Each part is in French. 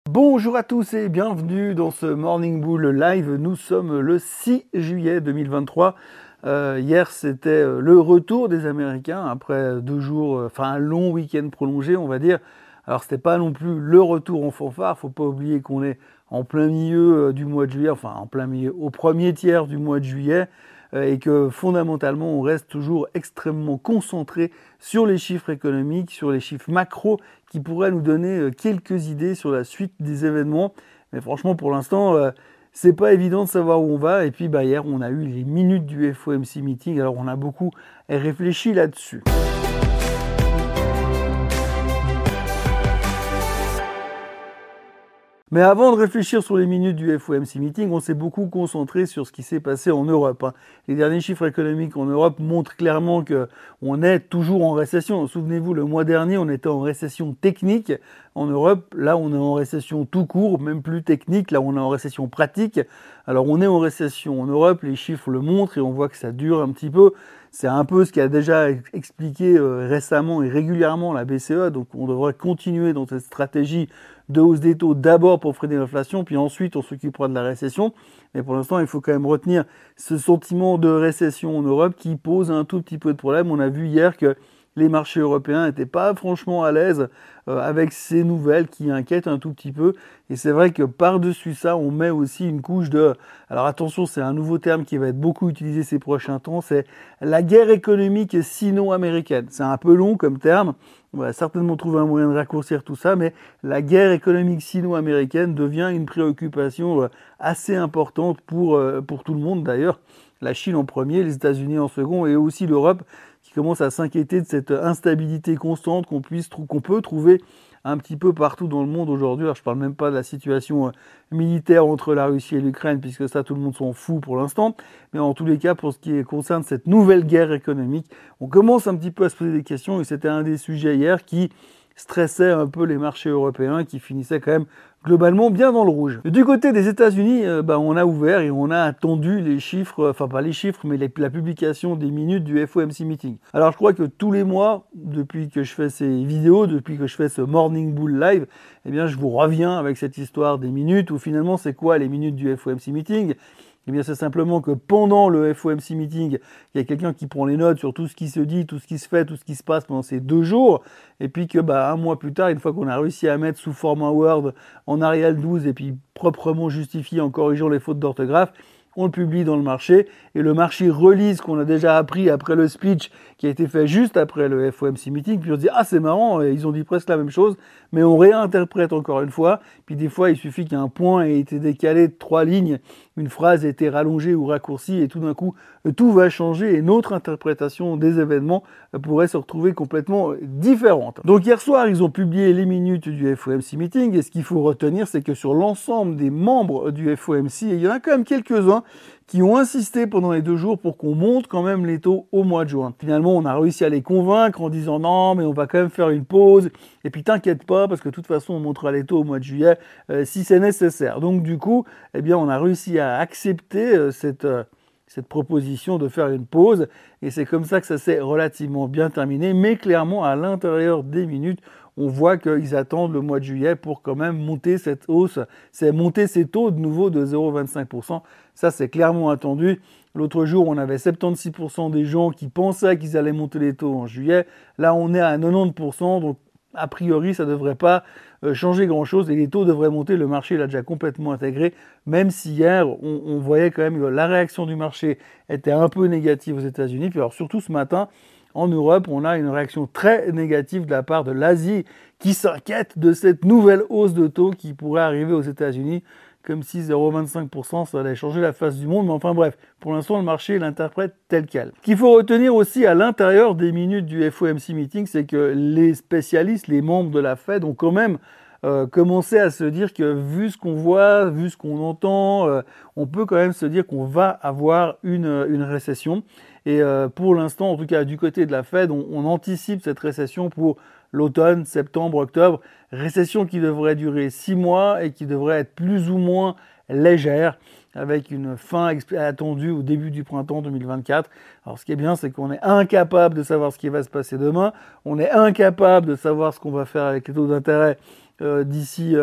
Bonjour à tous et bienvenue dans ce Morning Bull Live. Nous sommes le 6 juillet 2023. Hier, c'était le retour des Américains après 2 jours, un long week-end prolongé, on va dire. Alors, c'était pas non plus le retour en fanfare. Faut pas oublier qu'on est en plein milieu du mois de juillet, en plein milieu, au premier tiers du mois de juillet. Et que fondamentalement, on reste toujours extrêmement concentré sur les chiffres économiques, sur les chiffres macro qui pourraient nous donner quelques idées sur la suite des événements. Mais franchement, pour l'instant, c'est pas évident de savoir où on va. Et puis, hier, on a eu les minutes du FOMC meeting. Alors, on a beaucoup réfléchi là-dessus. Mais avant de réfléchir sur les minutes du FOMC meeting, on s'est beaucoup concentré sur ce qui s'est passé en Europe. Les derniers chiffres économiques en Europe montrent clairement qu'on est toujours en récession. Souvenez-vous, le mois dernier, on était en récession technique en Europe. Là, on est en récession tout court, même plus technique. Là, on est en récession pratique. Alors, on est en récession en Europe. Les chiffres le montrent et on voit que ça dure un petit peu. C'est un peu ce qu'a déjà expliqué récemment et régulièrement la BCE. Donc, on devrait continuer dans cette stratégie de hausse des taux d'abord pour freiner l'inflation, puis ensuite on s'occupera de la récession. Mais pour l'instant, il faut quand même retenir ce sentiment de récession en Europe qui pose un tout petit peu de problème. On a vu hier que les marchés européens n'étaient pas franchement à l'aise avec ces nouvelles qui inquiètent un tout petit peu. Et c'est vrai que par-dessus ça, on met aussi une couche de... Alors attention, c'est un nouveau terme qui va être beaucoup utilisé ces prochains temps, c'est la guerre économique sino-américaine. C'est un peu long comme terme. On va certainement trouver un moyen de raccourcir tout ça, mais la guerre économique sino-américaine devient une préoccupation assez importante pour tout le monde d'ailleurs. La Chine en premier, les États-Unis en second et aussi l'Europe qui commence à s'inquiéter de cette instabilité constante qu'on peut trouver un petit peu partout dans le monde aujourd'hui. Alors je parle même pas de la situation militaire entre la Russie et l'Ukraine, puisque ça tout le monde s'en fout pour l'instant. Mais en tous les cas, pour ce qui concerne cette nouvelle guerre économique, on commence un petit peu à se poser des questions et c'était un des sujets hier qui stressait un peu les marchés européens qui finissaient quand même globalement bien dans le rouge. Du côté des États-Unis, on a ouvert et on a attendu les chiffres, pas les chiffres, mais la publication des minutes du FOMC meeting. Alors je crois que tous les mois, depuis que je fais ces vidéos, depuis que je fais ce Morning Bull Live, je vous reviens avec cette histoire des minutes, où finalement c'est quoi les minutes du FOMC meeting ? C'est simplement que pendant le FOMC meeting, il y a quelqu'un qui prend les notes sur tout ce qui se dit, tout ce qui se fait, tout ce qui se passe pendant ces 2 jours. Et puis que, un mois plus tard, une fois qu'on a réussi à mettre sous format Word en Arial 12 et puis proprement justifié en corrigeant les fautes d'orthographe, on le publie dans le marché et le marché relise ce qu'on a déjà appris après le speech qui a été fait juste après le FOMC meeting, puis on se dit « Ah, c'est marrant, ils ont dit presque la même chose », mais on réinterprète encore une fois, puis des fois il suffit qu'un point ait été décalé de 3 lignes, une phrase ait été rallongée ou raccourcie et tout d'un coup tout va changer et notre interprétation des événements pourrait se retrouver complètement différente. Donc hier soir, ils ont publié les minutes du FOMC meeting et ce qu'il faut retenir, c'est que sur l'ensemble des membres du FOMC, il y en a quand même quelques-uns qui ont insisté pendant les 2 jours pour qu'on monte quand même les taux au mois de juin. Finalement, on a réussi à les convaincre en disant non, mais on va quand même faire une pause. Et puis t'inquiète pas, parce que de toute façon, on montera les taux au mois de juillet si c'est nécessaire. Donc du coup, on a réussi à accepter cette proposition de faire une pause. Et c'est comme ça que ça s'est relativement bien terminé. Mais clairement, à l'intérieur des minutes, on voit qu'ils attendent le mois de juillet pour quand même monter cette hausse, c'est monter ces taux de nouveau de 0,25%. Ça, c'est clairement attendu. L'autre jour, on avait 76% des gens qui pensaient qu'ils allaient monter les taux en juillet. Là, on est à 90%, donc a priori, ça ne devrait pas changer grand-chose et les taux devraient monter. Le marché l'a déjà complètement intégré, même si hier, on voyait quand même que la réaction du marché était un peu négative aux États-Unis. Puis alors surtout ce matin, en Europe, on a une réaction très négative de la part de l'Asie qui s'inquiète de cette nouvelle hausse de taux qui pourrait arriver aux États-Unis, comme si 0,25% ça allait changer la face du monde. Mais enfin bref, pour l'instant, le marché l'interprète tel quel. Ce qu'il faut retenir aussi à l'intérieur des minutes du FOMC meeting, c'est que les spécialistes, les membres de la Fed ont quand même commencé à se dire que vu ce qu'on voit, vu ce qu'on entend, on peut quand même se dire qu'on va avoir une récession. Et pour l'instant, en tout cas du côté de la Fed, on anticipe cette récession pour l'automne, septembre, octobre. Récession qui devrait durer 6 mois et qui devrait être plus ou moins légère, avec une fin attendue au début du printemps 2024. Alors ce qui est bien, c'est qu'on est incapable de savoir ce qui va se passer demain. On est incapable de savoir ce qu'on va faire avec les taux d'intérêt d'ici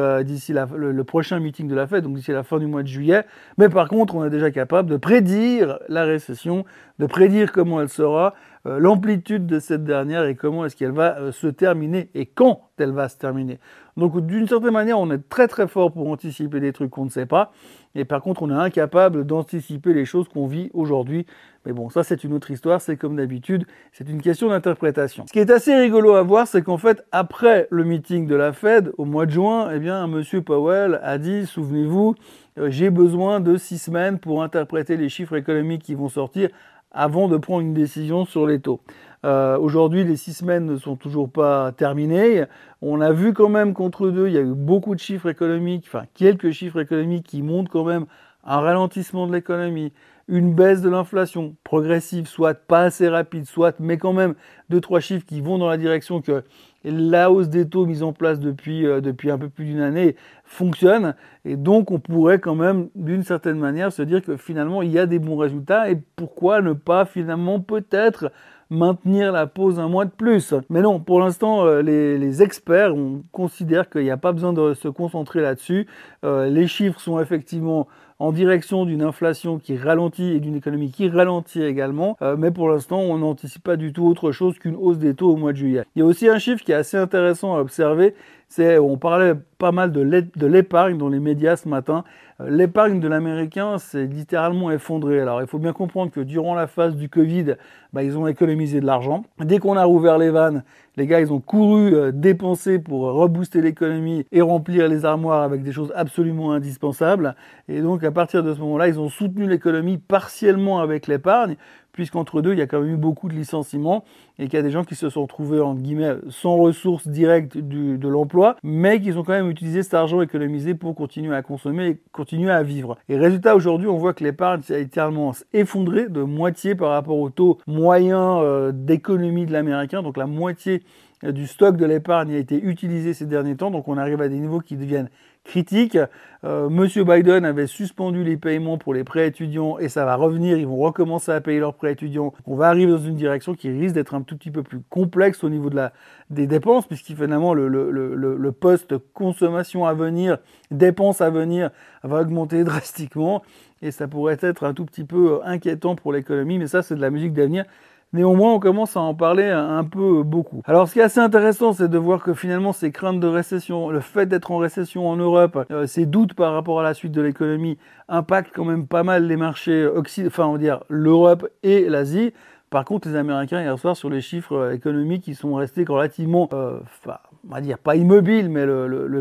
le prochain meeting de la Fed, donc d'ici la fin du mois de juillet. Mais par contre, on est déjà capable de prédire la récession, de prédire comment elle sera, l'amplitude de cette dernière et comment est-ce qu'elle va se terminer et quand elle va se terminer. Donc d'une certaine manière, on est très très fort pour anticiper des trucs qu'on ne sait pas. Et par contre, on est incapable d'anticiper les choses qu'on vit aujourd'hui. Mais bon, ça c'est une autre histoire, c'est comme d'habitude, c'est une question d'interprétation. Ce qui est assez rigolo à voir, c'est qu'en fait, après le meeting de la Fed, au mois de juin, eh bien, M. Powell a dit, souvenez-vous, j'ai besoin de 6 semaines pour interpréter les chiffres économiques qui vont sortir avant de prendre une décision sur les taux. Aujourd'hui, les 6 semaines ne sont toujours pas terminées. On a vu quand même qu'entre deux, il y a eu beaucoup de chiffres économiques, enfin quelques chiffres économiques qui montrent quand même un ralentissement de l'économie, une baisse de l'inflation progressive, soit pas assez rapide, soit, mais quand même 2-3 chiffres qui vont dans la direction que la hausse des taux mise en place depuis un peu plus d'une année fonctionne. Et donc, on pourrait quand même, d'une certaine manière, se dire que finalement, il y a des bons résultats. Et pourquoi ne pas finalement peut-être maintenir la pause un mois de plus? Mais non, pour l'instant, les experts considèrent qu'il n'y a pas besoin de se concentrer là-dessus. Les chiffres sont effectivement en direction d'une inflation qui ralentit et d'une économie qui ralentit également. Mais pour l'instant, on n'anticipe pas du tout autre chose qu'une hausse des taux au mois de juillet. Il y a aussi un chiffre qui est assez intéressant à observer. On parlait pas mal de l'épargne dans les médias ce matin. L'épargne de l'Américain s'est littéralement effondrée. Alors, il faut bien comprendre que durant la phase du Covid, ils ont économisé de l'argent. Dès qu'on a rouvert les vannes, les gars, ils ont couru dépenser pour rebooster l'économie et remplir les armoires avec des choses absolument indispensables. Et donc, à partir de ce moment-là, ils ont soutenu l'économie partiellement avec l'épargne, puisqu'entre deux, il y a quand même eu beaucoup de licenciements et qu'il y a des gens qui se sont retrouvés, entre guillemets, sans ressources directes de l'emploi, mais qui ont quand même utilisé cet argent économisé pour continuer à consommer et continuer à vivre. Et résultat, aujourd'hui, on voit que l'épargne s'est littéralement effondrée de moitié par rapport au taux moyen d'économie de l'Américain, donc la moitié du stock de l'épargne a été utilisé ces derniers temps, donc on arrive à des niveaux qui deviennent critiques. Monsieur Biden avait suspendu les paiements pour les prêts étudiants et ça va revenir, ils vont recommencer à payer leurs prêts étudiants. On va arriver dans une direction qui risque d'être un tout petit peu plus complexe au niveau des dépenses, puisqu'il finalement le post-consommation à venir, dépenses à venir, va augmenter drastiquement et ça pourrait être un tout petit peu inquiétant pour l'économie, mais ça c'est de la musique d'avenir. Néanmoins, on commence à en parler un peu beaucoup. Alors, ce qui est assez intéressant, c'est de voir que finalement, ces craintes de récession, le fait d'être en récession en Europe, ces doutes par rapport à la suite de l'économie, impactent quand même pas mal les marchés l'Europe et l'Asie. Par contre, les Américains, hier soir, sur les chiffres économiques, ils sont restés relativement, on va dire pas immobiles, mais la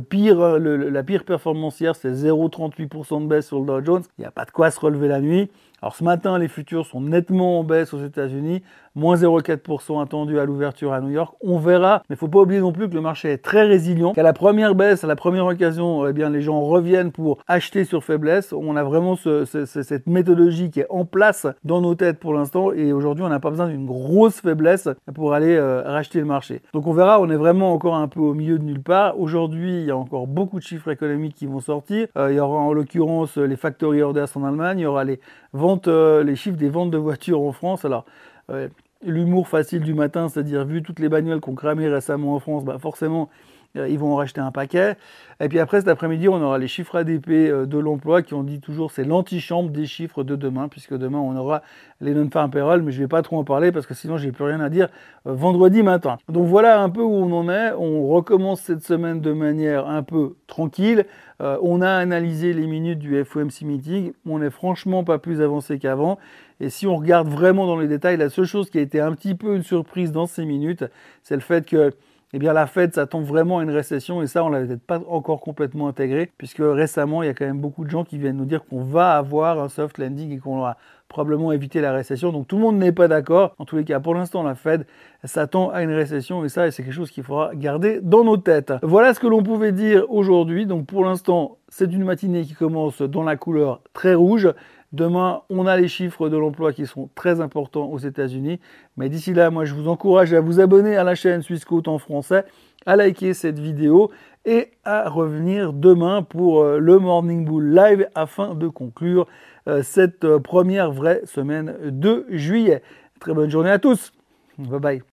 pire performance hier, c'est 0,38% de baisse sur le Dow Jones. Il n'y a pas de quoi se relever la nuit. Alors ce matin, les futurs sont nettement en baisse aux États-Unis, moins 0,4% attendu à l'ouverture à New York. On verra, mais il ne faut pas oublier non plus que le marché est très résilient, qu'à la première baisse, à la première occasion, eh bien les gens reviennent pour acheter sur faiblesse. On a vraiment cette méthodologie qui est en place dans nos têtes pour l'instant, et aujourd'hui, on n'a pas besoin d'une grosse faiblesse pour aller racheter le marché. Donc on verra, on est vraiment encore un peu au milieu de nulle part. Aujourd'hui, il y a encore beaucoup de chiffres économiques qui vont sortir. Il y aura en l'occurrence les factory orders en Allemagne, il y aura les chiffres des ventes de voitures en France. Alors, l'humour facile du matin, c'est-à-dire vu toutes les bagnoles qu'on cramé récemment en France, forcément, ils vont en racheter un paquet. Et puis après, cet après-midi, on aura les chiffres ADP de l'emploi qui ont dit toujours c'est l'antichambre des chiffres de demain, puisque demain, on aura les non-farm payroll, mais je ne vais pas trop en parler parce que sinon, j'ai plus rien à dire vendredi matin. Donc voilà un peu où on en est. On recommence cette semaine de manière un peu tranquille. On a analysé les minutes du FOMC meeting. On n'est franchement pas plus avancé qu'avant. Et si on regarde vraiment dans les détails, la seule chose qui a été un petit peu une surprise dans ces minutes, c'est le fait que la Fed s'attend vraiment à une récession et ça, on l'avait peut-être pas encore complètement intégré puisque récemment, il y a quand même beaucoup de gens qui viennent nous dire qu'on va avoir un soft landing et qu'on va probablement éviter la récession. Donc tout le monde n'est pas d'accord. En tous les cas, pour l'instant, la Fed s'attend à une récession et ça, c'est quelque chose qu'il faudra garder dans nos têtes. Voilà ce que l'on pouvait dire aujourd'hui. Donc pour l'instant, c'est une matinée qui commence dans la couleur très rouge. Demain, on a les chiffres de l'emploi qui sont très importants aux États-Unis. Mais d'ici là, moi, je vous encourage à vous abonner à la chaîne Swissquote en français, à liker cette vidéo et à revenir demain pour le Morning Bull Live afin de conclure cette première vraie semaine de juillet. Très bonne journée à tous. Bye bye.